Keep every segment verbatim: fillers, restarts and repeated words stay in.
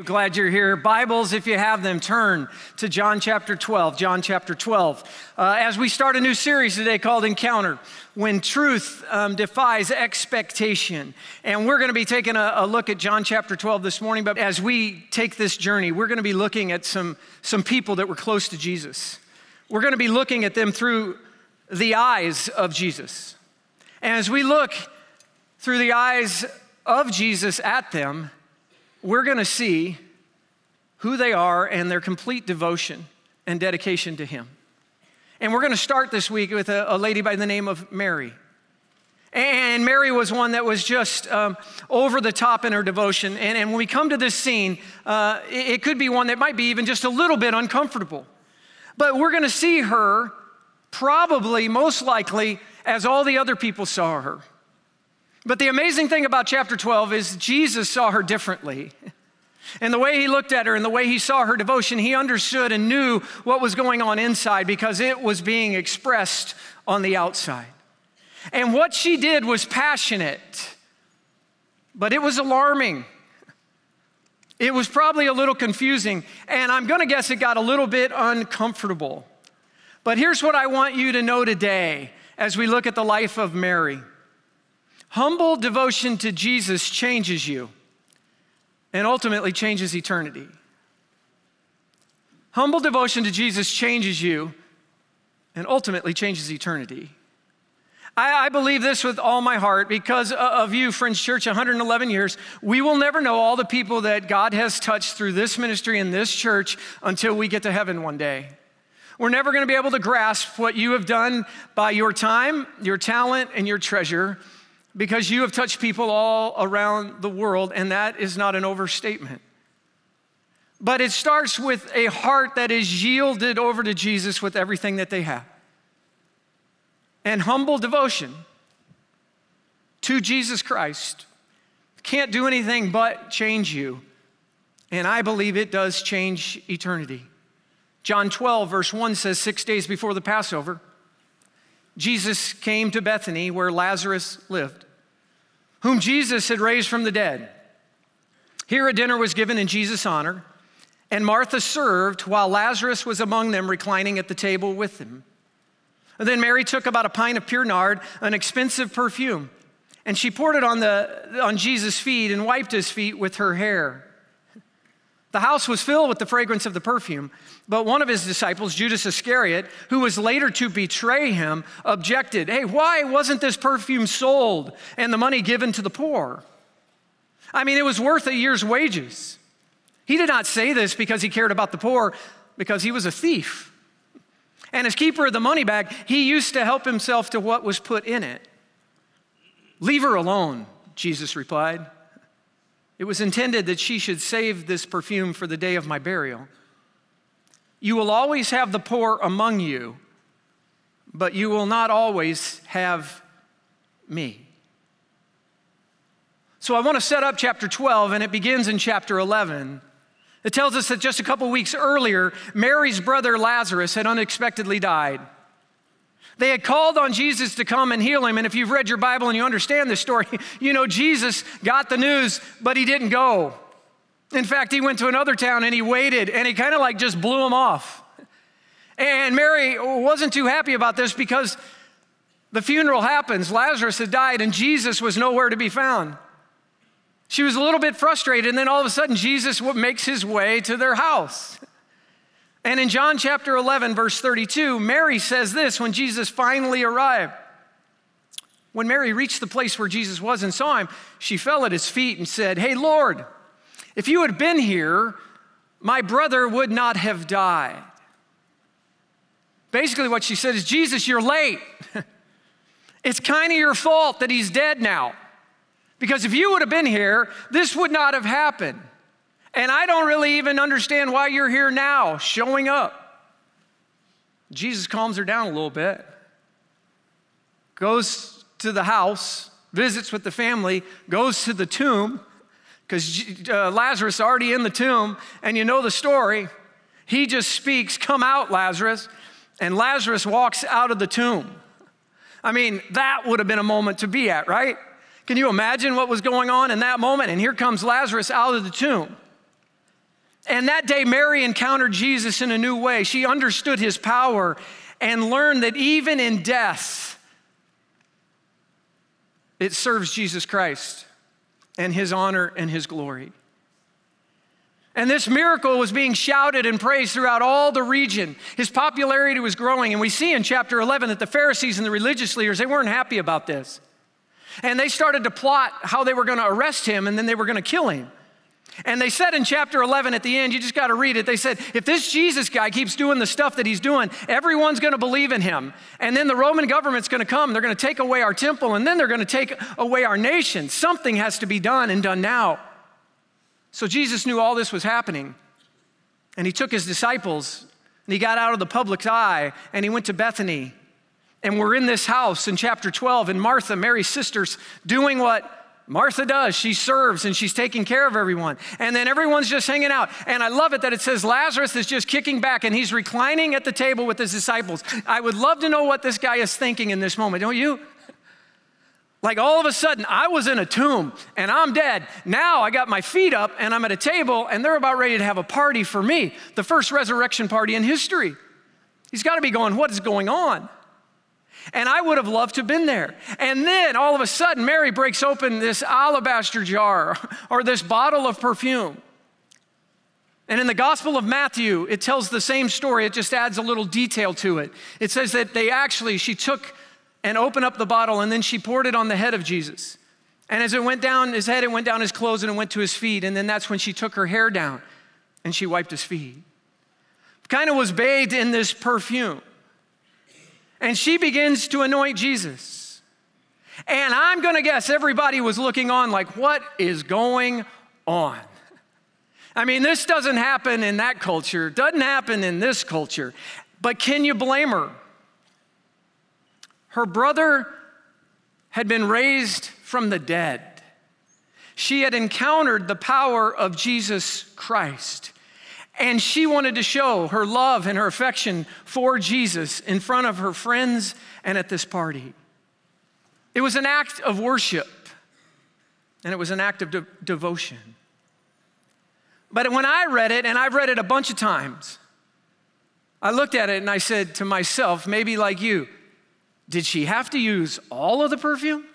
Glad you're here. Bibles, if you have them, turn to John chapter twelve. John chapter twelve. Uh, as we start a new series today called Encounter, when truth um, defies expectation. And we're going to be taking a, a look at John chapter twelve this morning. But as we take this journey, we're going to be looking at some, some people that were close to Jesus. We're going to be looking at them through the eyes of Jesus. And as we look through the eyes of Jesus at them, we're going to see who they are and their complete devotion and dedication to Him. And we're going to start this week with a, a lady by the name of Mary. And Mary was one that was just um, over the top in her devotion. And, and when we come to this scene, uh, it, it could be one that might be even just a little bit uncomfortable. But we're going to see her probably, most likely, as all the other people saw her. But the amazing thing about chapter twelve is Jesus saw her differently. And the way he looked at her and the way he saw her devotion, he understood and knew what was going on inside because it was being expressed on the outside. And what she did was passionate, but it was alarming. It was probably a little confusing, and I'm going to guess it got a little bit uncomfortable. But here's what I want you to know today as we look at the life of Mary. Humble devotion to Jesus changes you and ultimately changes eternity. Humble devotion to Jesus changes you and ultimately changes eternity. I, I believe this with all my heart because of you, Friends Church, one hundred eleven years. We will never know all the people that God has touched through this ministry and this church until we get to heaven one day. We're never going to be able to grasp what you have done by your time, your talent, and your treasure, because you have touched people all around the world, and that is not an overstatement. But it starts with a heart that is yielded over to Jesus with everything that they have. And humble devotion to Jesus Christ can't do anything but change you. And I believe it does change eternity. John twelve, verse one says, six days before the Passover, Jesus came to Bethany where Lazarus lived, whom Jesus had raised from the dead. Here a dinner was given in Jesus' honor, and Martha served while Lazarus was among them reclining at the table with him. And then Mary took about a pint of pure nard, an expensive perfume, and she poured it on, the, on Jesus' feet and wiped his feet with her hair. The house was filled with the fragrance of the perfume, but one of his disciples, Judas Iscariot, who was later to betray him, objected, hey, why wasn't this perfume sold and the money given to the poor? I mean, it was worth a year's wages. He did not say this because he cared about the poor, because he was a thief. And as keeper of the money bag, he used to help himself to what was put in it. Leave her alone, Jesus replied. It was intended that she should save this perfume for the day of my burial. You will always have the poor among you, but you will not always have me. So I want to set up chapter twelve, and it begins in chapter eleven. It tells us that just a couple weeks earlier, Mary's brother Lazarus had unexpectedly died. They had called on Jesus to come and heal him. And if you've read your Bible and you understand this story, you know Jesus got the news, but he didn't go. In fact, he went to another town and he waited and he kind of like just blew him off. And Mary wasn't too happy about this because the funeral happens. Lazarus had died and Jesus was nowhere to be found. She was a little bit frustrated, and then all of a sudden Jesus makes his way to their house. And in John chapter eleven, verse thirty-two, Mary says this when Jesus finally arrived. When Mary reached the place where Jesus was and saw him, she fell at his feet and said, hey, Lord, if you had been here, my brother would not have died. Basically what she said is, Jesus, you're late. It's kind of your fault that he's dead now. Because if you would have been here, this would not have happened. And I don't really even understand why you're here now, showing up. Jesus calms her down a little bit, goes to the house, visits with the family, goes to the tomb, because uh, Lazarus is already in the tomb, and you know the story. He just speaks, come out, Lazarus, and Lazarus walks out of the tomb. I mean, that would have been a moment to be at, right? Can you imagine what was going on in that moment? And here comes Lazarus out of the tomb. And that day, Mary encountered Jesus in a new way. She understood his power and learned that even in death, it serves Jesus Christ and his honor and his glory. And this miracle was being shouted and praised throughout all the region. His popularity was growing. And we see in chapter eleven that the Pharisees and the religious leaders, they weren't happy about this. And they started to plot how they were going to arrest him and then they were going to kill him. And they said in chapter eleven at the end, you just got to read it, they said, if this Jesus guy keeps doing the stuff that he's doing, everyone's going to believe in him. And then the Roman government's going to come, they're going to take away our temple, and then they're going to take away our nation. Something has to be done and done now. So Jesus knew all this was happening. And he took his disciples and he got out of the public's eye and he went to Bethany. And we're in this house in chapter twelve, and Martha, Mary's sister's doing what Martha does. She serves and she's taking care of everyone. And then everyone's just hanging out. And I love it that it says Lazarus is just kicking back and he's reclining at the table with his disciples. I would love to know what this guy is thinking in this moment, don't you? Like all of a sudden, I was in a tomb and I'm dead. Now I got my feet up and I'm at a table and they're about ready to have a party for me. The first resurrection party in history. He's got to be going, what is going on? And I would have loved to have been there. And then all of a sudden, Mary breaks open this alabaster jar or this bottle of perfume. And in the Gospel of Matthew, it tells the same story. It just adds a little detail to it. It says that they actually, she took and opened up the bottle, and then she poured it on the head of Jesus. And as it went down his head, it went down his clothes, and it went to his feet. And then that's when she took her hair down, and she wiped his feet. Kind of was bathed in this perfume. And she begins to anoint Jesus. And I'm going to guess everybody was looking on like, what is going on? I mean, this doesn't happen in that culture, doesn't happen in this culture. But can you blame her? Her brother had been raised from the dead. She had encountered the power of Jesus Christ. And she wanted to show her love and her affection for Jesus in front of her friends and at this party. It was an act of worship, and it was an act of de- devotion. But when I read it, and I've read it a bunch of times, I looked at it and I said to myself, maybe like you, did she have to use all of the perfume?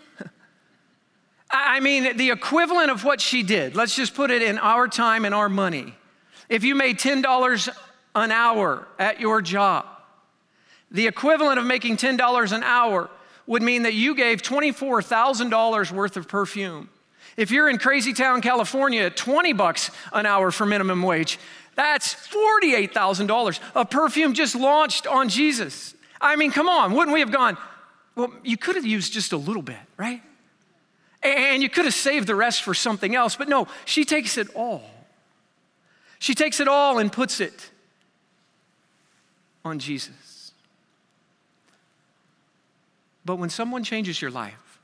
I mean, the equivalent of what she did, let's just put it in our time and our money. If you made ten dollars an hour at your job, the equivalent of making ten dollars an hour would mean that you gave twenty-four thousand dollars worth of perfume. If you're in Crazy Town, California, twenty bucks an hour for minimum wage, that's forty-eight thousand dollars of perfume just launched on Jesus. I mean, come on, wouldn't we have gone, well, you could have used just a little bit, right? And you could have saved the rest for something else, but no, she takes it all. She takes it all and puts it on Jesus. But when someone changes your life,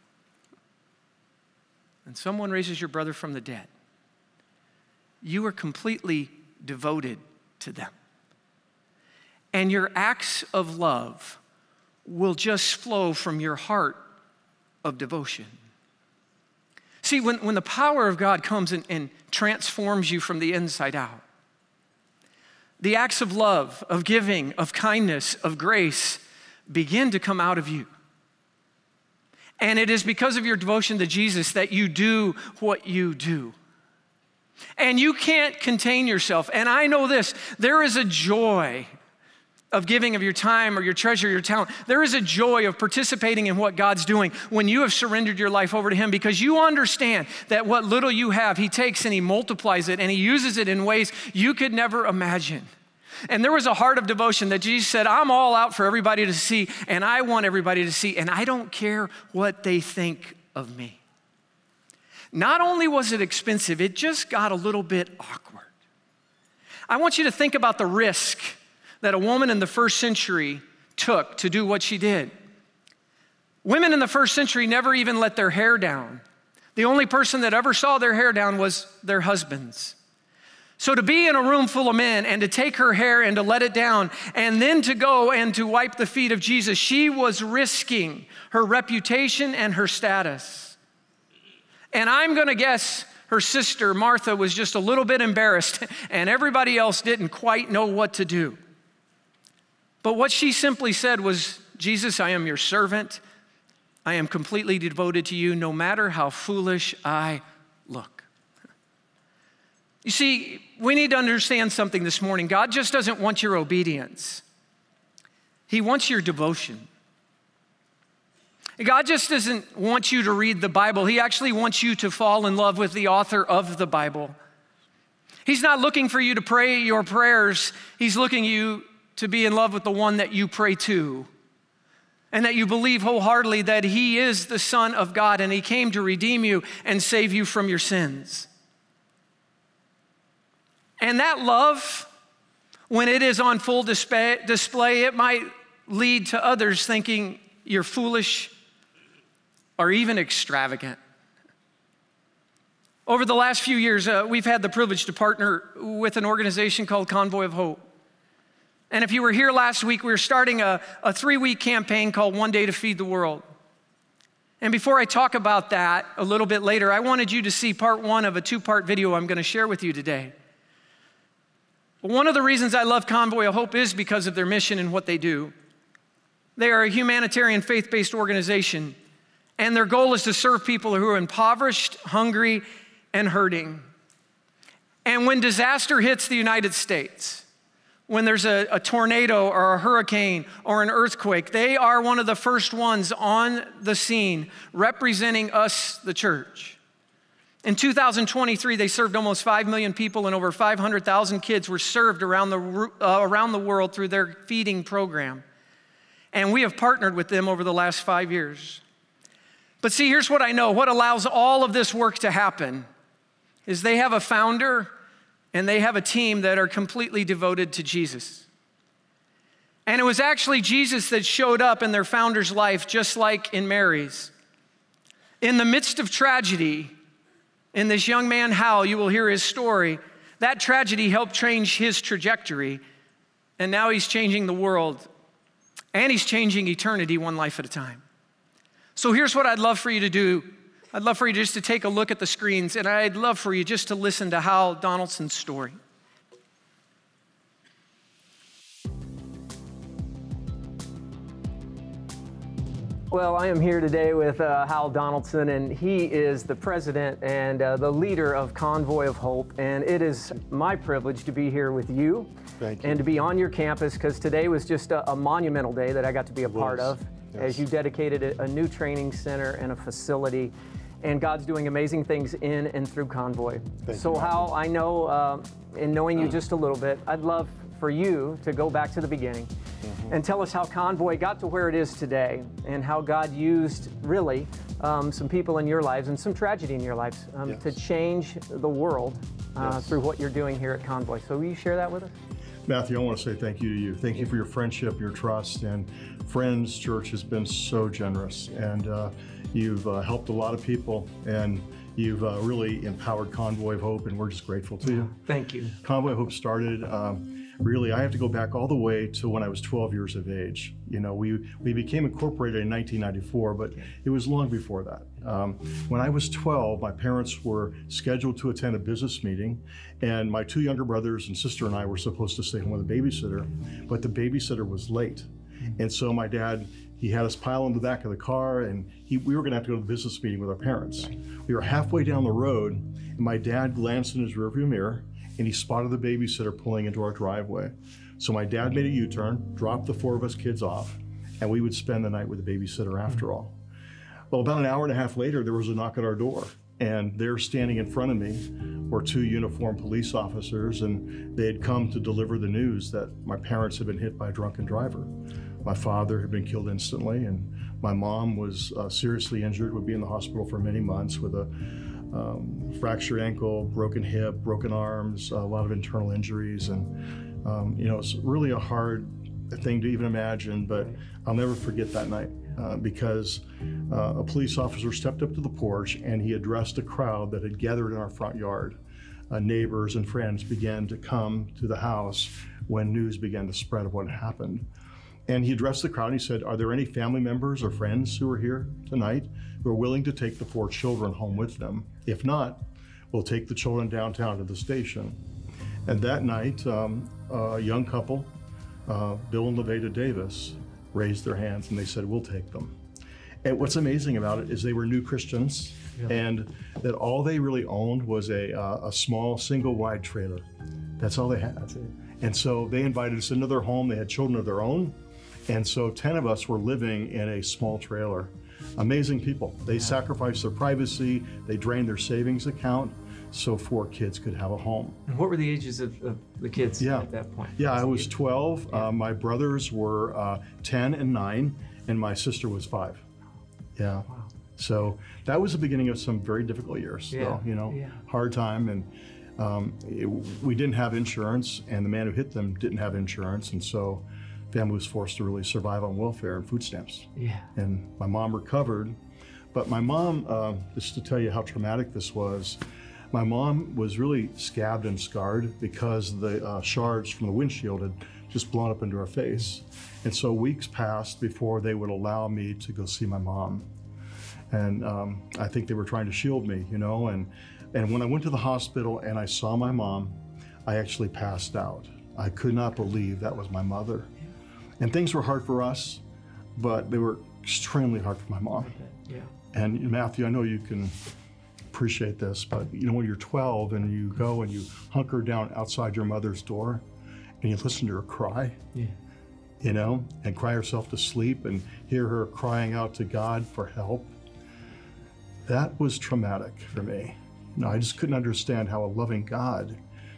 and someone raises your brother from the dead, you are completely devoted to them. And your acts of love will just flow from your heart of devotion. See, when, when the power of God comes and, and transforms you from the inside out, the acts of love, of giving, of kindness, of grace begin to come out of you. And it is because of your devotion to Jesus that you do what you do. And you can't contain yourself. And I know this, there is a joy of giving of your time or your treasure, your talent. There is a joy of participating in what God's doing when you have surrendered your life over to him, because you understand that what little you have, he takes and he multiplies it and he uses it in ways you could never imagine. And there was a heart of devotion that Jesus said, I'm all out for everybody to see, and I want everybody to see, and I don't care what they think of me. Not only was it expensive, it just got a little bit awkward. I want you to think about the risk that a woman in the first century took to do what she did. Women in the first century never even let their hair down. The only person that ever saw their hair down was their husbands. So to be in a room full of men and to take her hair and to let it down and then to go and to wipe the feet of Jesus, she was risking her reputation and her status. And I'm gonna guess Her sister, Martha, was just a little bit embarrassed, and everybody else didn't quite know what to do. But what she simply said was, Jesus, I am your servant. I am completely devoted to you, no matter how foolish I look. You see, we need to understand something this morning. God just doesn't want your obedience. He wants your devotion. God just doesn't want you to read the Bible. He actually wants you to fall in love with the author of the Bible. He's not looking for you to pray your prayers. He's looking you to be in love with the one that you pray to, and that you believe wholeheartedly that he is the Son of God and he came to redeem you and save you from your sins. And that love, when it is on full display, display, it might lead to others thinking you're foolish or even extravagant. Over the last few years, uh, we've had the privilege to partner with an organization called Convoy of Hope. And if you were here last week, we were starting a, a three-week campaign called One Day to Feed the World. And before I talk about that a little bit later, I wanted you to see part one of a two-part video I'm going to share with you today. One of the reasons I love Convoy of Hope is because of their mission and what they do. They are a humanitarian, faith-based organization, and their goal is to serve people who are impoverished, hungry, and hurting. And when disaster hits the United States, when there's a, a tornado or a hurricane or an earthquake, they are one of the first ones on the scene representing us, the church. In two thousand twenty-three, they served almost five million people, and over five hundred thousand kids were served around the, uh, around the world through their feeding program. And we have partnered with them over the last five years. But see, here's what I know. What allows all of this work to happen is they have a founder and they have a team that are completely devoted to Jesus. And it was actually Jesus that showed up in their founder's life, just like in Mary's. In the midst of tragedy, in this young man, Hal, you will hear his story. That tragedy helped change his trajectory, and now he's changing the world, and he's changing eternity one life at a time. So here's what I'd love for you to do. I'd love for you just to take a look at the screens, and I'd love for you just to listen to Hal Donaldson's story. Well, I am here today with uh, Hal Donaldson, and he is the president and uh, the leader of Convoy of Hope, and it is my privilege to be here with you. Thank you. And to be on your campus, because today was just a, a monumental day that I got to be a part of, yes. as you dedicated a, a new training center and a facility. And God's doing amazing things in and through Convoy. Thank so you, Hal, I know, uh, in knowing you just a little bit, I'd love for you to go back to the beginning mm-hmm. and tell us how Convoy got to where it is today and how God used, really, um, some people in your lives and some tragedy in your lives um, yes. to change the world uh, yes. through what you're doing here at Convoy. So will you share that with us? Matthew, I want to say thank you to you. Thank you for your friendship, your trust, and Friends Church has been so generous, and uh, you've uh, helped a lot of people, and you've uh, really empowered Convoy of Hope, and we're just grateful to you. Thank you. Convoy of Hope started, um, really, I have to go back all the way to when I was twelve years of age. You know, we, we became incorporated in nineteen ninety-four, but it was long before that. Um, when I was twelve, my parents were scheduled to attend a business meeting, and my two younger brothers and sister and I were supposed to stay home with a babysitter, but the babysitter was late. And so my dad, he had us pile in the back of the car, and he, we were gonna have to go to the business meeting with our parents. We were halfway down the road, and my dad glanced in his rearview mirror, and he spotted the babysitter pulling into our driveway. So my dad made a U-turn, dropped the four of us kids off, and we would spend the night with the babysitter after all. Well, about an hour and a half later, there was a knock at our door, and there standing in front of me were two uniformed police officers, and they had come to deliver the news that my parents had been hit by a drunken driver. My father had been killed instantly, and my mom was uh, seriously injured, would be in the hospital for many months with a um, fractured ankle, broken hip, broken arms, a lot of internal injuries. And, um, you know, it's really a hard thing to even imagine, but I'll never forget that night uh, because uh, a police officer stepped up to the porch and he addressed a crowd that had gathered in our front yard. Uh, neighbors and friends began to come to the house when news began to spread of what happened. And he addressed the crowd and he said, are there any family members or friends who are here tonight who are willing to take the four children home with them? If not, we'll take the children downtown to the station. And that night, um, a young couple, uh, Bill and Levada Davis, raised their hands and they said, we'll take them. And what's amazing about it is they were new Christians, yeah. and that all they really owned was a, uh, a small single wide trailer. That's all they had. That's it. And so they invited us into their home. They had children of their own. And so ten of us were living in a small trailer. Amazing people. They yeah. sacrificed their privacy. They drained their savings account so four kids could have a home. And what were the ages of, of the kids yeah. at that point? Yeah, I was twelve. Yeah. Uh, my brothers were uh, ten and nine, and my sister was five. Yeah. Wow. So that was the beginning of some very difficult years. Yeah. So, you know, yeah. hard time. And um, it, we didn't have insurance, and the man who hit them didn't have insurance. And so family was forced to really survive on welfare and food stamps. Yeah. And my mom recovered. But my mom, uh, just to tell you how traumatic this was, my mom was really scabbed and scarred because the uh, shards from the windshield had just blown up into her face. And so weeks passed before they would allow me to go see my mom. And um, I think they were trying to shield me, you know, and, and when I went to the hospital and I saw my mom, I actually passed out. I could not believe that was my mother. And things were hard for us, but they were extremely hard for my mom. Yeah. And Matthew, I know you can appreciate this, but you know, when you're twelve and you go and you hunker down outside your mother's door and you listen to her cry, yeah. you know, and cry herself to sleep and hear her crying out to God for help, that was traumatic for me. You know, I just couldn't understand how a loving God,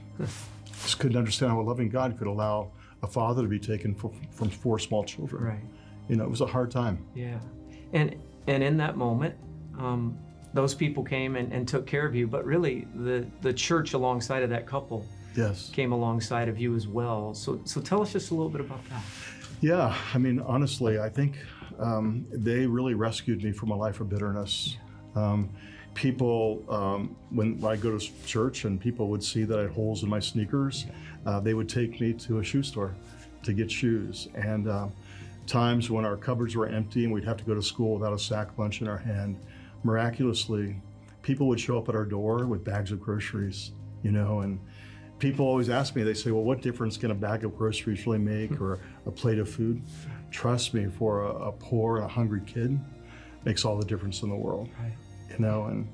just couldn't understand how a loving God could allow a father to be taken for, from four small children. Right. You know, it was a hard time. Yeah. And and in that moment, um, those people came and, and took care of you, but really the, the church alongside of that couple yes. came alongside of you as well. So so tell us just a little bit about that. Yeah, I mean, honestly, I think um, they really rescued me from a life of bitterness. Um, people, um, when I go to church and people would see that I had holes in my sneakers, uh, they would take me to a shoe store to get shoes. And uh, times when our cupboards were empty and we'd have to go to school without a sack lunch in our hand, miraculously, people would show up at our door with bags of groceries, you know, and people always ask me, they say, well, what difference can a bag of groceries really make, or a plate of food? Trust me, for a, a poor and a hungry kid, makes all the difference in the world. Right. You know, and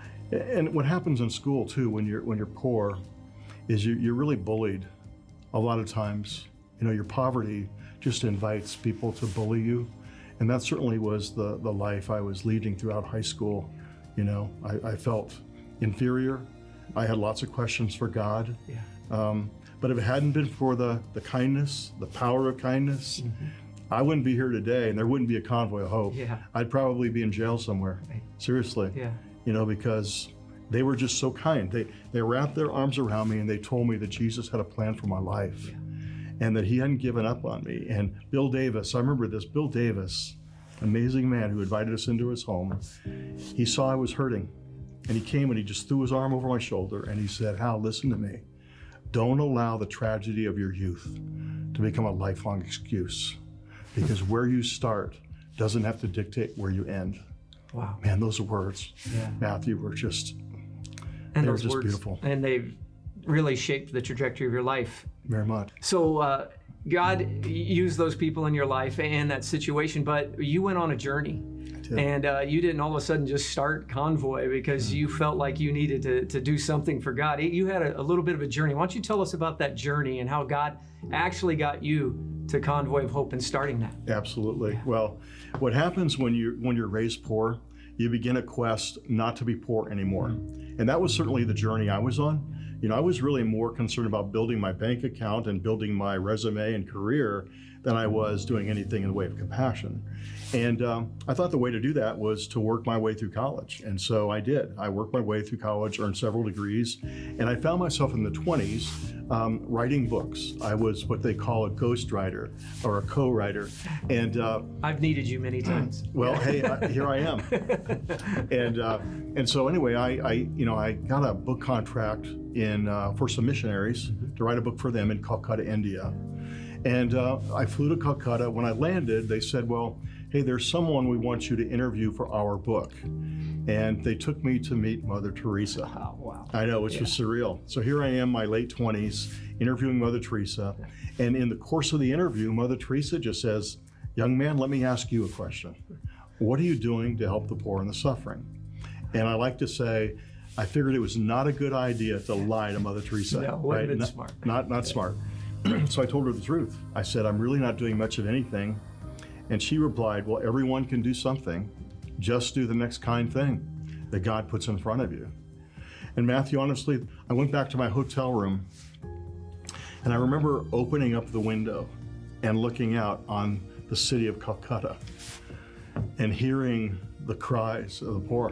and what happens in school too, when you're when you're poor, is you, you're really bullied a lot of times. You know, your poverty just invites people to bully you. And that certainly was the, the life I was leading throughout high school. You know, I, I felt inferior. I had lots of questions for God. Yeah. Um, but if it hadn't been for the, the kindness, the power of kindness, mm-hmm. I wouldn't be here today, and there wouldn't be a Convoy of Hope. Yeah. I'd probably be in jail somewhere. Right. Seriously. Yeah. You know, because they were just so kind. They they wrapped their arms around me and they told me that Jesus had a plan for my life, yeah. and that he hadn't given up on me. And Bill Davis, I remember this, Bill Davis, amazing man who invited us into his home. He saw I was hurting, and he came and he just threw his arm over my shoulder and he said, Hal, listen to me. Don't allow the tragedy of your youth to become a lifelong excuse, because where you start doesn't have to dictate where you end. Wow. Man, those words, yeah. Matthew, were just, and they those were just words, beautiful. And they've really shaped the trajectory of your life. Very much. So uh, God used those people in your life and that situation, but you went on a journey. And uh, you didn't all of a sudden just start Convoy because you felt like you needed to, to do something for God. You had a, a little bit of a journey. Why don't you tell us about that journey and how God actually got you to Convoy of Hope and starting that? Absolutely. Yeah. Well, what happens when you when you're raised poor, you begin a quest not to be poor anymore. Mm-hmm. And that was certainly the journey I was on. You know, I was really more concerned about building my bank account and building my resume and career than I was doing anything in the way of compassion. And um, I thought the way to do that was to work my way through college. And so I did. I worked my way through college, earned several degrees, and I found myself in the twenties um, writing books. I was what they call a ghostwriter or a co-writer. And uh, I've needed you many times. Well, hey, I, here I am. and uh, and so anyway, I, I you know I got a book contract in uh, for some missionaries mm-hmm. to write a book for them in Calcutta, India. And uh, I flew to Calcutta. When I landed, they said, well, hey, there's someone we want you to interview for our book. And they took me to meet Mother Teresa. Oh, wow. I know, which Yeah. was surreal. So here I am, my late twenties, interviewing Mother Teresa. And in the course of the interview, Mother Teresa just says, young man, let me ask you a question. What are you doing to help the poor and the suffering? And I like to say, I figured it was not a good idea to lie to Mother Teresa. No, wouldn't have been not, smart. Not, not smart. So I told her the truth. I said, I'm really not doing much of anything. And she replied, well, everyone can do something. Just do the next kind thing that God puts in front of you. And Matthew, honestly, I went back to my hotel room and I remember opening up the window and looking out on the city of Calcutta and hearing the cries of the poor.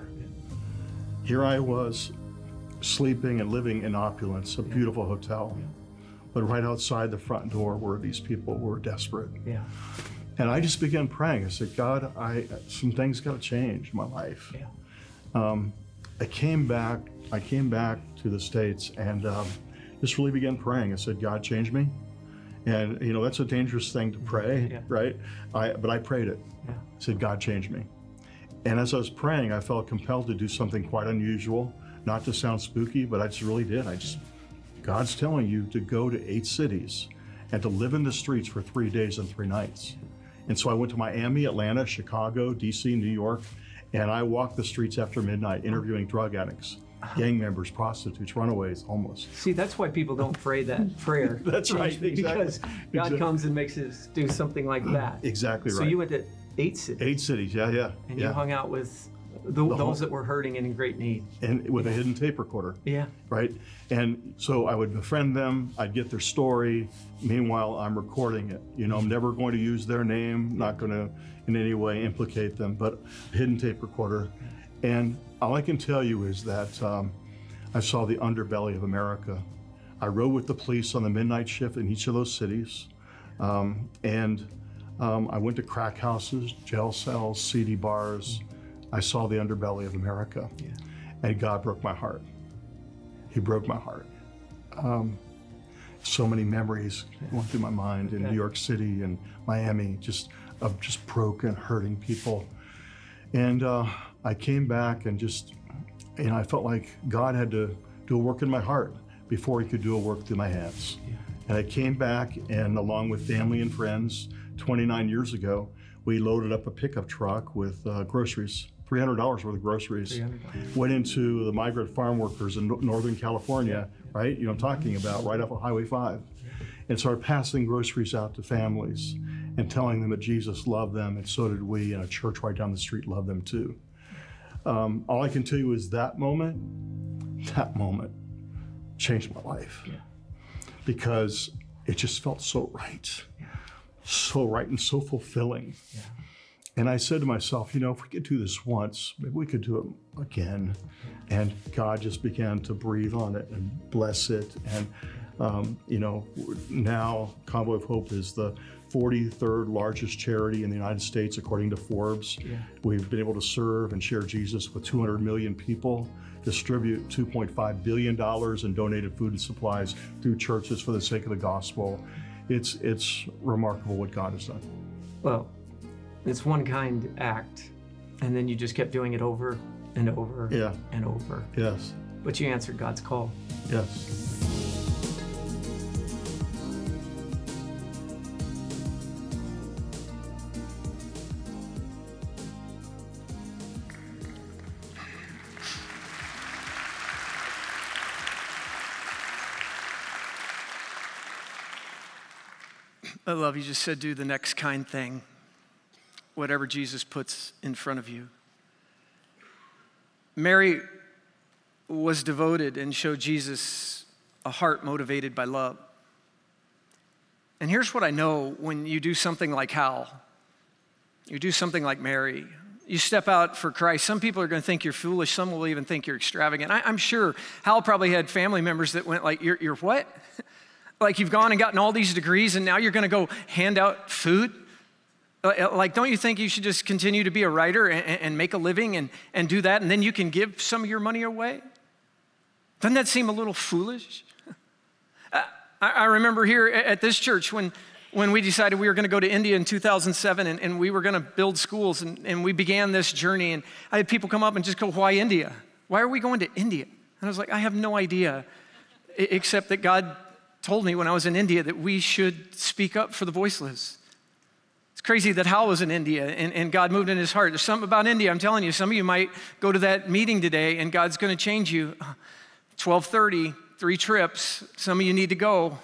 Here I was sleeping and living in opulence, a beautiful hotel, but right outside the front door were these people who were desperate. Yeah. And I just began praying. I said, God, I some things got to change in my life. Yeah. Um, I came back. I came back to the States and um, just really began praying. I said, God, change me. And you know that's a dangerous thing to pray, Yeah. right? I but I prayed it. Yeah. I said, God, change me. And as I was praying, I felt compelled to do something quite unusual. Not to sound spooky, but I just really did. I just, God's telling you to go to eight cities and to live in the streets for three days and three nights. And so I went to Miami, Atlanta, Chicago, D C, New York, and I walked the streets after midnight interviewing drug addicts, gang members, prostitutes, runaways, homeless. See, that's why people don't pray that prayer. That's Change right, me, exactly. Because God Exactly. comes and makes us do something like that. Exactly So right. you went to eight cities. Eight cities, yeah, yeah. And yeah. you hung out with the, The those whole- that were hurting and in great need. And with a hidden tape recorder. Yeah. Right? And so I would befriend them, I'd get their story. Meanwhile, I'm recording it. You know, I'm never going to use their name, not going to in any way implicate them, but hidden tape recorder. And all I can tell you is that um, I saw the underbelly of America. I rode with the police on the midnight shift in each of those cities. Um, and um, I went to crack houses, jail cells, seedy bars. I saw the underbelly of America. Yeah. And God broke my heart. He broke my heart. Um, so many memories went through my mind in Okay. New York City and Miami, just of just broken, hurting people. And uh, I came back and just, you know, I felt like God had to do a work in my heart before he could do a work through my hands. Yeah. And I came back and along with family and friends, twenty-nine years ago, we loaded up a pickup truck with uh, groceries, three hundred dollars worth of groceries. three hundred dollars. Went into the migrant farm workers in no- Northern California, right? You know what I'm talking about, right off of Highway five. And started passing groceries out to families and telling them that Jesus loved them and so did we, and a church right down the street loved them too. Um, all I can tell you is that moment, that moment changed my life. Yeah. Because it just felt so right, so right and so fulfilling. Yeah. And I said to myself, you know, if we could do this once, maybe we could do it again. And God just began to breathe on it and bless it. And, um, you know, now Convoy of Hope is the forty-third largest charity in the United States, according to Forbes. Yeah. We've been able to serve and share Jesus with two hundred million people, distribute two point five billion dollars in donated food and supplies through churches for the sake of the gospel. It's, it's remarkable what God has done. Well, it's one kind act, and then you just kept doing it over and over Yeah. and over. Yes. But you answered God's call. Yes. I love you just said, do the next kind thing, whatever Jesus puts in front of you. Mary was devoted and showed Jesus a heart motivated by love. And here's what I know when you do something like Hal, you do something like Mary, you step out for Christ. Some people are going to think you're foolish. Some will even think you're extravagant. I, I'm sure Hal probably had family members that went like, you're, you're what? Like you've gone and gotten all these degrees and now you're going to go hand out food? Like, don't you think you should just continue to be a writer and, and make a living and, and do that, and then you can give some of your money away? Doesn't that seem a little foolish? I, I remember here at this church when when we decided we were going to go to India in two thousand seven and, and we were going to build schools, and, and we began this journey. And I had people come up and just go, why India? Why are we going to India? And I was like, I have no idea, except that God told me when I was in India that we should speak up for the voiceless. It's crazy that Hal was in India and, and God moved in his heart. There's something about India, I'm telling you, some of you might go to that meeting today and God's going to change you. twelve thirty, three trips, some of you need to go.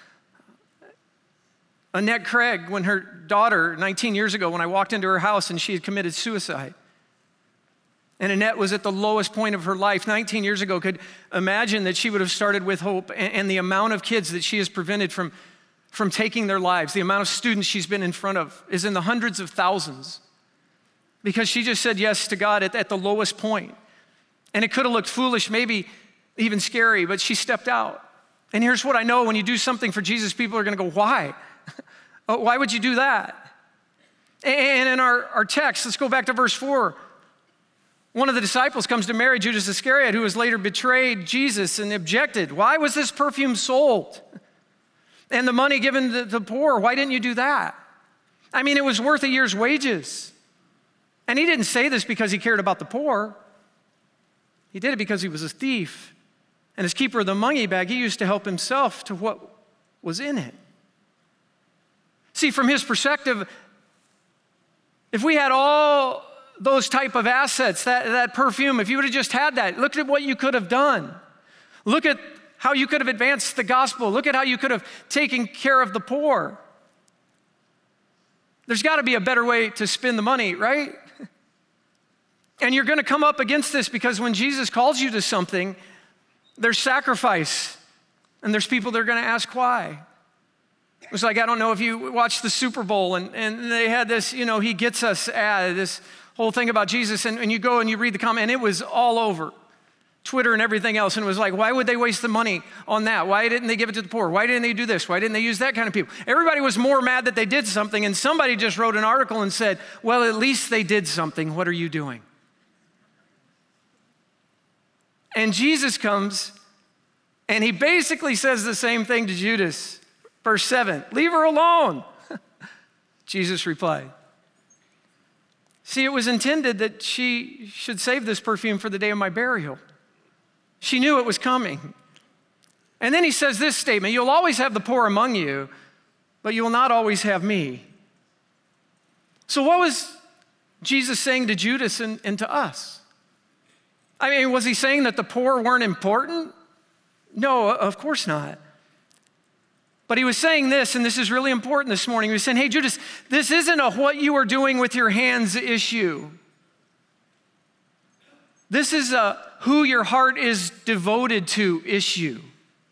Annette Craig, when her daughter, nineteen years ago, when I walked into her house and she had committed suicide. And Annette was at the lowest point of her life nineteen years ago, could imagine that she would have started with hope, and, and the amount of kids that she has prevented from, from taking their lives, the amount of students she's been in front of is in the hundreds of thousands because she just said yes to God at, at the lowest point. And it could have looked foolish, maybe even scary, but she stepped out. And here's what I know, when you do something for Jesus, people are gonna go, why? Why would you do that? And in our, our text, let's go back to verse four. One of the disciples comes to Mary, Judas Iscariot, who was later betrayed Jesus, and objected. Why was this perfume sold? And the money given to the poor, why didn't you do that? I mean, it was worth a year's wages. And he didn't say this because he cared about the poor. He did it because he was a thief. And as keeper of the money bag, he used to help himself to what was in it. See, from his perspective, if we had all those type of assets, that, that perfume, if you would have just had that, look at what you could have done. Look at how you could have advanced the gospel. Look at how you could have taken care of the poor. There's got to be a better way to spend the money, right? And you're going to come up against this because when Jesus calls you to something, there's sacrifice, and there's people that are going to ask why. It was like, I don't know if you watched the Super Bowl, and, and they had this, you know, he gets us ad, this whole thing about Jesus, and, and you go and you read the comment, and it was all over Twitter and everything else, and it was like, why would they waste the money on that? Why didn't they give it to the poor? Why didn't they do this? Why didn't they use that kind of people? Everybody was more mad that they did something, and somebody just wrote an article and said, well, at least they did something. What are you doing? And Jesus comes, and he basically says the same thing to Judas. Verse seven, leave her alone. Jesus replied. See, it was intended that she should save this perfume for the day of my burial. She knew it was coming. And then he says this statement, you'll always have the poor among you, but you will not always have me. So what was Jesus saying to Judas and, and to us? I mean, was he saying that the poor weren't important? No, of course not. But he was saying this, and this is really important this morning. He was saying, hey, Judas, this isn't a what you are doing with your hands issue. This is a who your heart is devoted to issue.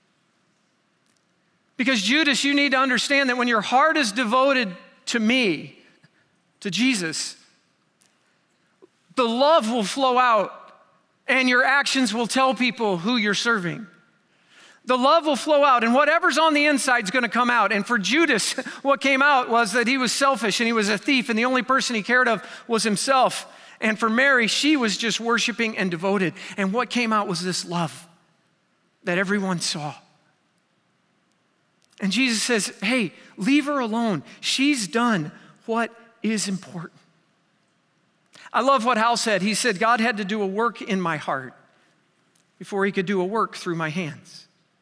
Because Judas, you need to understand that when your heart is devoted to me, to Jesus, the love will flow out and your actions will tell people who you're serving. The love will flow out, and whatever's on the inside is going to come out. And for Judas, what came out was that he was selfish and he was a thief, and the only person he cared of was himself. And for Mary, she was just worshiping and devoted. And what came out was this love that everyone saw. And Jesus says, hey, leave her alone. She's done what is important. I love what Hal said. He said, God had to do a work in my heart before he could do a work through my hands.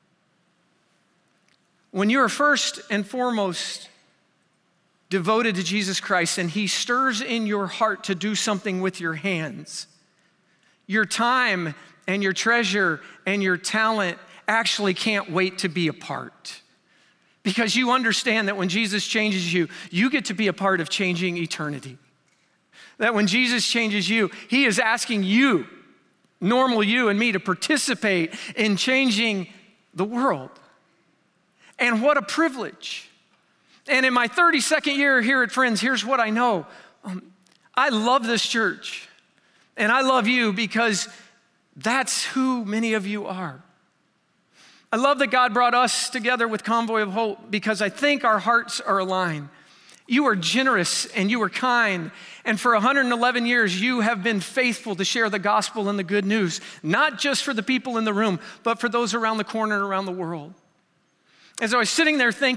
When you are first and foremost devoted to Jesus Christ and he stirs in your heart to do something with your hands, your time and your treasure and your talent actually can't wait to be a part. Because you understand that when Jesus changes you, you get to be a part of changing eternity. That when Jesus changes you, he is asking you, normal you and me, to participate in changing the world. And what a privilege. And in my thirty-second year here at Friends, here's what I know. Um, I love this church. And I love you because that's who many of you are. I love that God brought us together with Convoy of Hope because I think our hearts are aligned. You are generous and you are kind. And for one hundred eleven years, you have been faithful to share the gospel and the good news, not just for the people in the room, but for those around the corner and around the world. As I was sitting there thinking,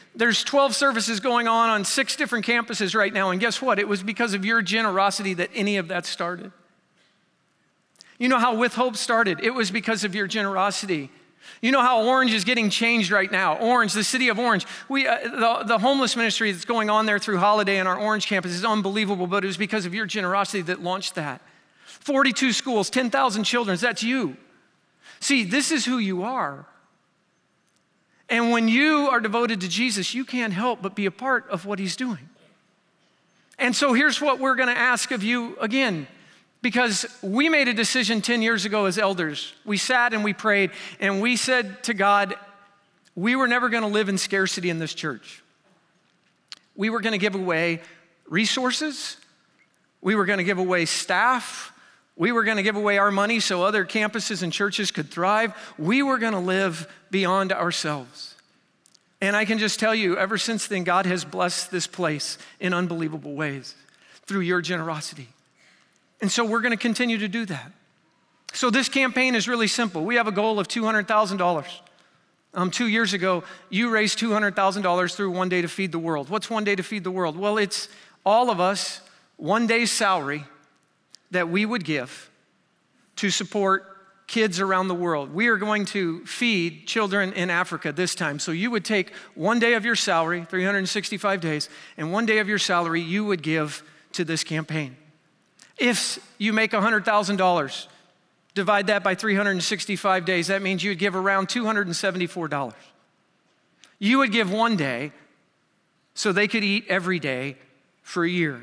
There's twelve services going on on six different campuses right now, and guess what? It was because of your generosity that any of that started. You know how With Hope started? It was because of your generosity. You know how Orange is getting changed right now. Orange, the city of Orange. We, uh, the, the homeless ministry that's going on there through Holiday on our Orange campus is unbelievable, but it was because of your generosity that launched that. forty-two schools, ten thousand children, that's you. See, this is who you are. And when you are devoted to Jesus, you can't help but be a part of what he's doing. And so here's what we're going to ask of you again, because we made a decision ten years ago as elders. We sat and we prayed, and we said to God, we were never going to live in scarcity in this church. We were going to give away resources. We were going to give away staff. We were going to give away our money so other campuses and churches could thrive. We were going to live beyond ourselves. And I can just tell you, ever since then, God has blessed this place in unbelievable ways through your generosity. And so we're going to continue to do that. So this campaign is really simple. We have a goal of two hundred thousand dollars. Um, two years ago, you raised two hundred thousand dollars through One Day to Feed the World. What's One Day to Feed the World? Well, it's all of us, one day's salary that we would give to support kids around the world. We are going to feed children in Africa this time. So you would take one day of your salary, three hundred sixty-five days, and one day of your salary you would give to this campaign. If you make one hundred thousand dollars, divide that by three hundred sixty-five days, that means you would give around two hundred seventy-four dollars. You would give one day so they could eat every day for a year.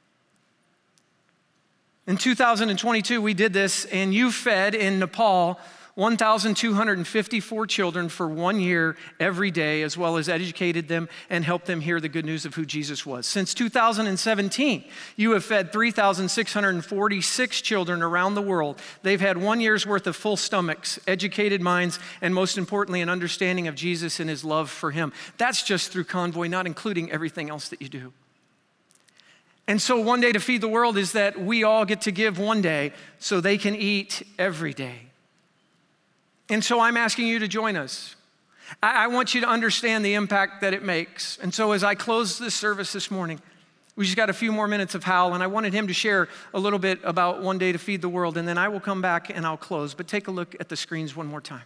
In two thousand twenty-two, we did this, and you fed in Nepal one thousand two hundred fifty-four children for one year every day, as well as educated them and helped them hear the good news of who Jesus was. Since two thousand seventeen, you have fed three thousand six hundred forty-six children around the world. They've had one year's worth of full stomachs, educated minds, and most importantly, an understanding of Jesus and his love for him. That's just through Convoy, not including everything else that you do. And so One Day to Feed the World is that we all get to give one day so they can eat every day. And so I'm asking you to join us. I, I want you to understand the impact that it makes. And so as I close this service this morning, we just got a few more minutes of Hal, and I wanted him to share a little bit about One Day to Feed the World, and then I will come back and I'll close. But take a look at the screens one more time.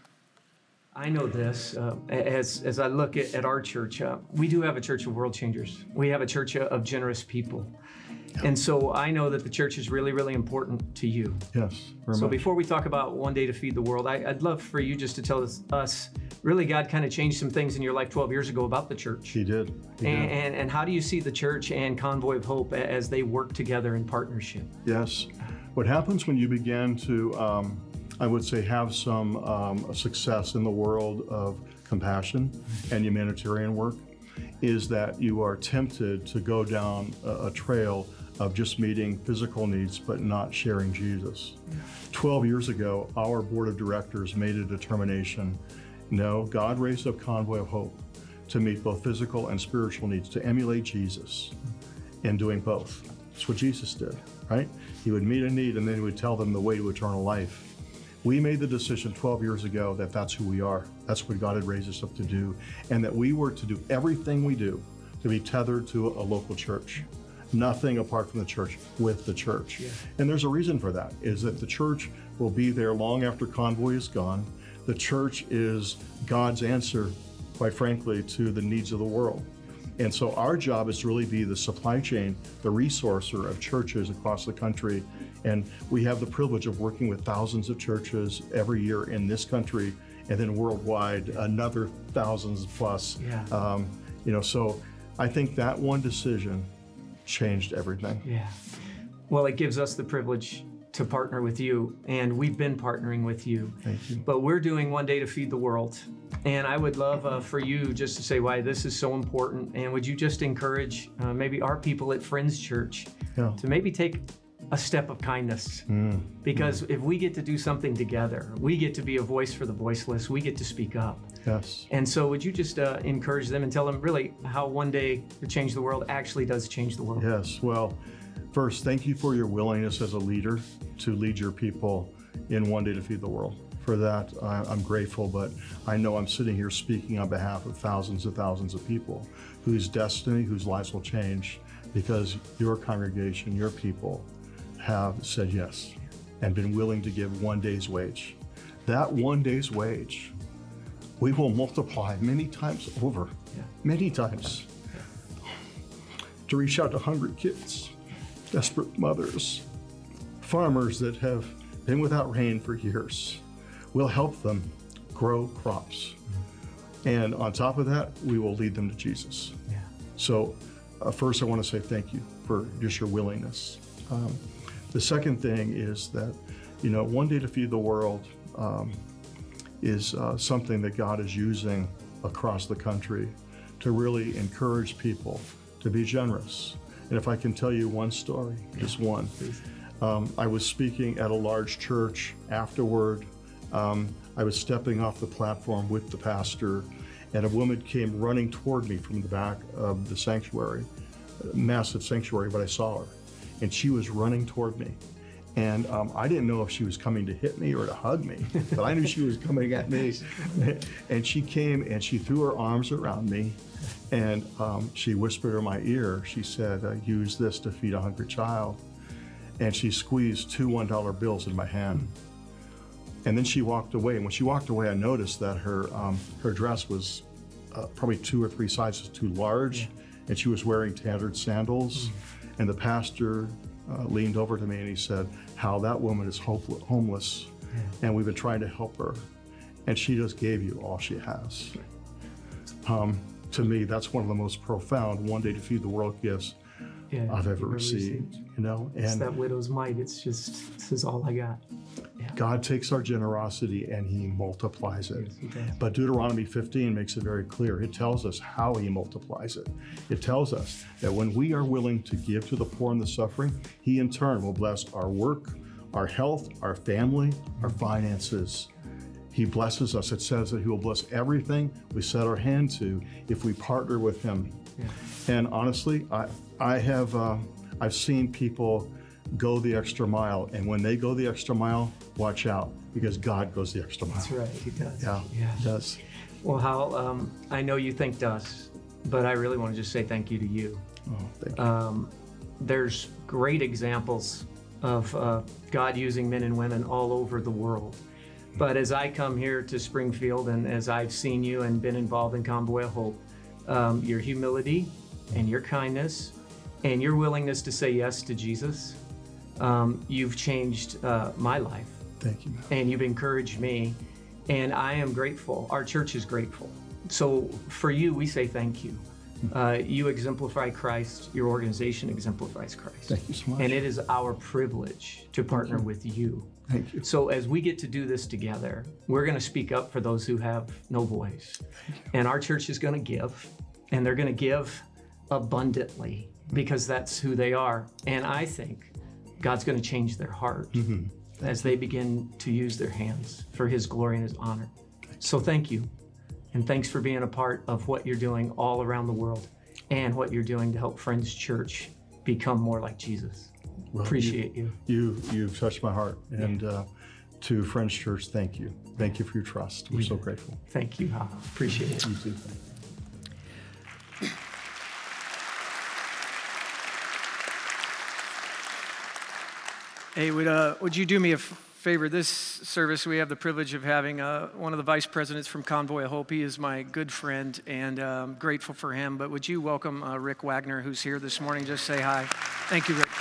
I know this, uh, as, as I look at, at our church, uh, we do have a church of world changers. We have a church of generous people. And so I know that the church is really, really important to you. Yes. So much. before we talk about One Day to Feed the World, I, I'd love for you just to tell us, us, really God kind of changed some things in your life twelve years ago about the church. He did. He and, did. and, and how do you see the church and Convoy of Hope as they work together in partnership? Yes. What happens when you begin to, um, I would say, have some um, success in the world of compassion and humanitarian work is that you are tempted to go down a, a trail of just meeting physical needs but not sharing Jesus. twelve years ago, our board of directors made a determination, no, God raised up Convoy of Hope to meet both physical and spiritual needs, to emulate Jesus in doing both. That's what Jesus did, right? He would meet a need and then he would tell them the way to eternal life. We made the decision twelve years ago that that's who we are. That's what God had raised us up to do, and that we were to do everything we do to be tethered to a local church. Nothing apart from the church, with the church. Yeah. And there's a reason for that, is that the church will be there long after Convoy is gone. The church is God's answer, quite frankly, to the needs of the world. And so our job is to really be the supply chain, the resourcer of churches across the country. And we have the privilege of working with thousands of churches every year in this country, and then worldwide, another thousands plus. Yeah. Um, you know, so I think that one decision changed everything. Yeah. Well, it gives us the privilege to partner with you, and we've been partnering with you. Thank you. But we're doing One Day to Feed the World, and I would love uh, for you just to say why this is so important, and would you just encourage uh, maybe our people at Friends Church Yeah. to maybe take a step of kindness, Mm. because if we get to do something together, we get to be a voice for the voiceless, we get to speak up. Yes. And so would you just uh, encourage them and tell them really how One Day to Change the World actually does change the world? Yes. Well, first, thank you for your willingness as a leader to lead your people in One Day to Feed the World. For that, I, I'm grateful, but I know I'm sitting here speaking on behalf of thousands and thousands of people whose destiny, whose lives will change because your congregation, your people have said yes and been willing to give one day's wage. That one day's wage, we will multiply many times over, yeah. many times, yeah. to reach out to hungry kids, desperate mothers, farmers that have been without rain for years. We'll help them grow crops. And on top of that, we will lead them to Jesus. Yeah. So uh, first I want to say thank you for just your willingness. Um, the second thing is that, you know, One Day to Feed the World um, is uh, something that God is using across the country to really encourage people to be generous. And if I can tell you one story, yeah. just one. Please. Um, I was speaking at a large church. Afterward, um, I was stepping off the platform with the pastor, and a woman came running toward me from the back of the sanctuary, a massive sanctuary, but I saw her, and she was running toward me. And um, I didn't know if she was coming to hit me or to hug me, but I knew she was coming at me. And she came and she threw her arms around me, and um, she whispered in my ear, she said, uh, use this to feed a hungry child. And she squeezed two one dollar bills in my hand. And then she walked away. And when she walked away, I noticed that her um, her dress was uh, probably two or three sizes too large, yeah. and she was wearing tattered sandals. Mm-hmm. And the pastor uh, leaned over to me and he said, "How that woman is hopeless, homeless, yeah. and we've been trying to help her, and she just gave you all she has." Um, to me, that's one of the most profound One Day to Feed the World gifts Yeah, I've ever received, received, you know. It's and that widow's mite. It's just, this is all I got. Yeah. God takes our generosity and he multiplies it. Yes, but Deuteronomy fifteen makes it very clear. It tells us how he multiplies it. It tells us that when we are willing to give to the poor and the suffering, he in turn will bless our work, our health, our family, our finances. He blesses us. It says that he will bless everything we set our hand to if we partner with him. Yeah. And honestly, I I have uh, I've seen people go the extra mile, and when they go the extra mile, watch out, because God goes the extra mile. That's right, he does. Yeah, yeah. he does. Well, Hal, um, I know you thanked us, but I really want to just say thank you to you. Oh, thank you. Um, there's great examples of uh, God using men and women all over the world. But as I come here to Springfield, and as I've seen you and been involved in Convoy of Hope, um, your humility and your kindness and your willingness to say yes to Jesus, um, you've changed uh, my life. Thank you, man. And you've encouraged me, and I am grateful. Our church is grateful. So for you, we say thank you. Uh, you exemplify Christ. Your organization exemplifies Christ. Thank you so much. And it is our privilege to partner you. with you. Thank you. So as we get to do this together, we're going to speak up for those who have no voice. And our church is going to give, and they're going to give abundantly, because that's who they are. And I think God's going to change their heart mm-hmm. as they begin to use their hands for his glory and his honor. So thank you. And thanks for being a part of what you're doing all around the world and what you're doing to help Friends Church become more like Jesus. Well, Appreciate you. You, you. You've touched my heart. And yeah. uh, to Friends Church, thank you. Thank you for your trust. We're yeah. so grateful. Thank you, Hal. Appreciate it. You too. Hey, would, uh, would you do me a f- favor? This service, we have the privilege of having uh, one of the vice presidents from Convoy of Hope. He is my good friend, and uh, I'm grateful for him. But would you welcome uh, Rick Wagner, who's here this morning? Just say hi. Thank you, Rick.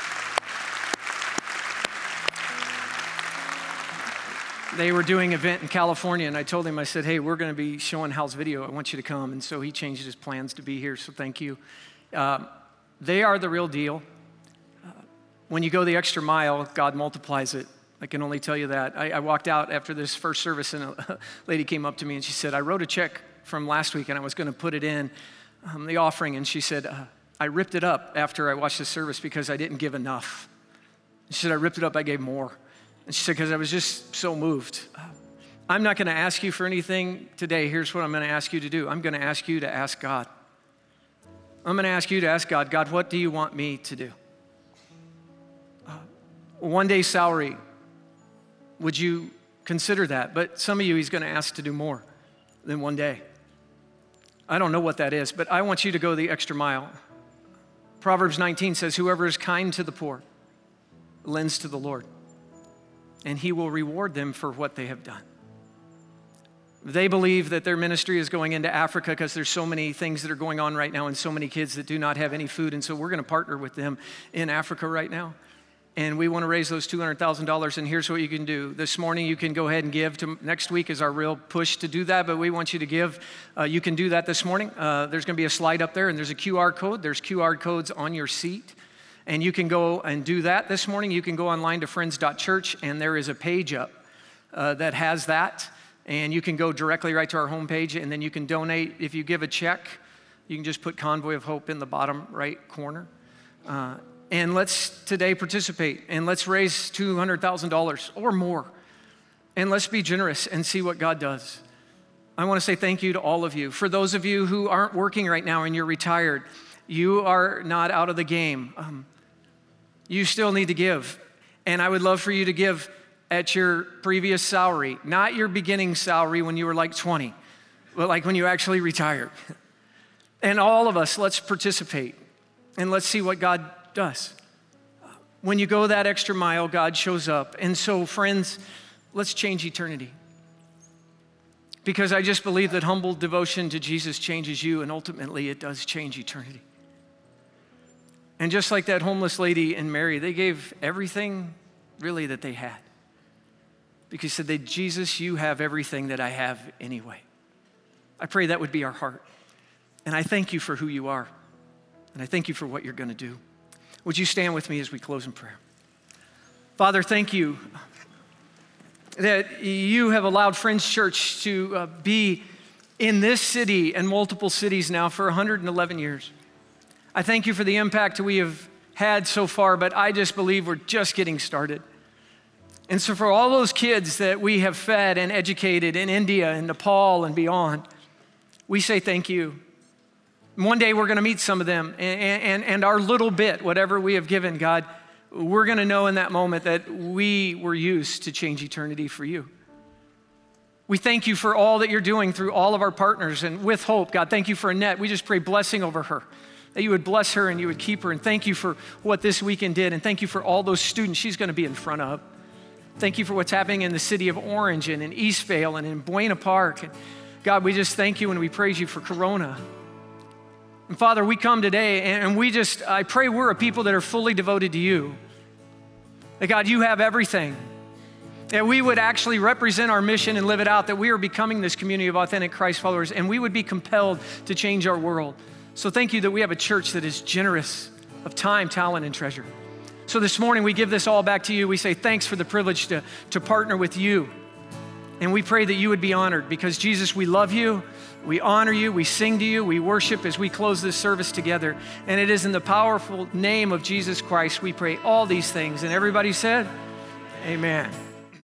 They were doing an event in California, and I told him, I said, hey, we're going to be showing Hal's video. I want you to come. And so he changed his plans to be here, so thank you. Uh, they are the real deal. When you go the extra mile, God multiplies it. I can only tell you that. I, I walked out after this first service, and a lady came up to me and she said, I wrote a check from last week and I was going to put it in um, the offering. And she said, uh, I ripped it up after I watched the service because I didn't give enough. She said, I ripped it up, I gave more. And she said, because I was just so moved. Uh, I'm not going to ask you for anything today. Here's what I'm going to ask you to do. I'm going to ask you to ask God. I'm going to ask you to ask God, God, what do you want me to do? One day salary, would you consider that. But some of you, he's going to ask to do more than one day. I don't know what that is, but I want you to go the extra mile. Proverbs nineteen says, whoever is kind to the poor lends to the Lord, and he will reward them for what they have done. They believe that their ministry is going into Africa because there's so many things that are going on right now and so many kids that do not have any food. And so we're going to partner with them in Africa right now. And we want to raise those two hundred thousand dollars. And here's what you can do. This morning, you can go ahead and give. To, next week is our real push to do that, but we want you to give. Uh, you can do that this morning. Uh, there's going to be a slide up there, and there's a Q R code. There's Q R codes on your seat. And you can go and do that this morning. You can go online to friends dot church, and there is a page up uh, that has that. And you can go directly right to our homepage, and then you can donate. If you give a check, you can just put Convoy of Hope in the bottom right corner. Uh, and let's today participate, and let's raise two hundred thousand dollars or more. And let's be generous and see what God does. I want to say thank you to all of you. For those of you who aren't working right now and you're retired, you are not out of the game. Um, you still need to give. And I would love for you to give at your previous salary, not your beginning salary when you were like twenty, but like when you actually retired. And all of us, let's participate and let's see what God does. When you go that extra mile, God shows up. And so, friends, let's change eternity. Because I just believe that humble devotion to Jesus changes you, and ultimately it does change eternity. And just like that homeless lady and Mary, they gave everything really that they had. Because he said, Jesus, you have everything that I have anyway. I pray that would be our heart. And I thank you for who you are. And I thank you for what you're going to do. Would you stand with me as we close in prayer? Father, thank you that you have allowed Friends Church to uh, be in this city and multiple cities now for one hundred eleven years. I thank you for the impact we have had so far, but I just believe we're just getting started. And so for all those kids that we have fed and educated in India and Nepal and beyond, we say thank you. One day we're going to meet some of them, and, and, and our little bit, whatever we have given, God, we're going to know in that moment that we were used to change eternity for you. We thank you for all that you're doing through all of our partners and with Hope. God, thank you for Annette. We just pray blessing over her, that you would bless her and you would keep her. And thank you for what this weekend did. And thank you for all those students she's going to be in front of. Thank you for what's happening in the city of Orange and in Eastvale and in Buena Park. And God, we just thank you and we praise you for Corona. And Father, we come today and we just, I pray we're a people that are fully devoted to you. That God, you have everything. That we would actually represent our mission and live it out, that we are becoming this community of authentic Christ followers, and we would be compelled to change our world. So thank you that we have a church that is generous of time, talent, and treasure. So this morning, we give this all back to you. We say thanks for the privilege to, to partner with you. And we pray that you would be honored because, Jesus, we love you, we honor you, we sing to you, we worship as we close this service together. And it is in the powerful name of Jesus Christ we pray all these things. And everybody said, amen.